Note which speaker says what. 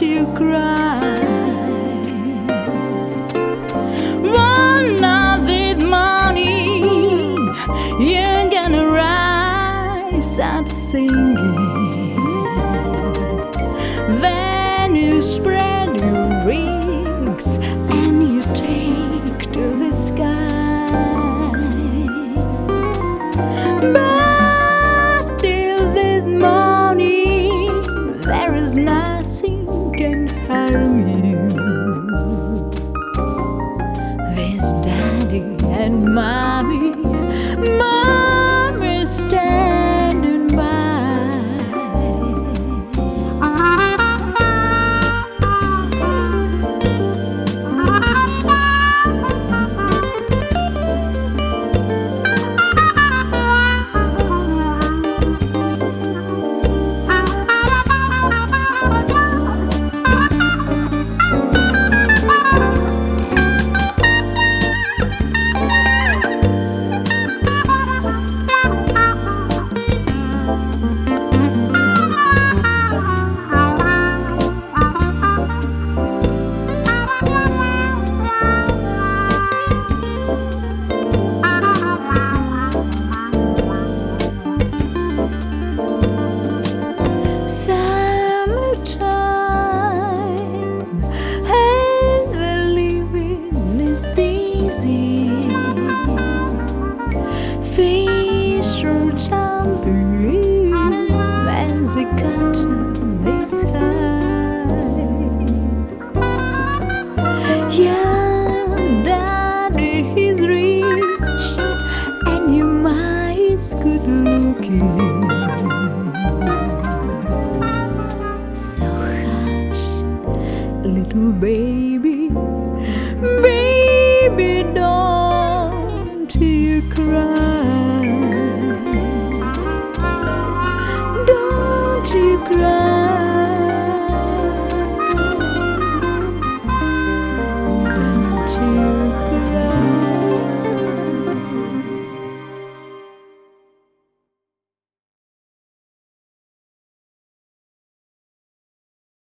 Speaker 1: you cry. One of this morning, you're gonna rise up singing. Then you spread your wings and you take to the sky. But till this morning, there is nothing can harm you. This daddy and mommy, mommy standing by. Fish are jumping as they cut the sky. Yeah, daddy is rich and your mind's good looking. So hush, little baby, baby, don't you cry.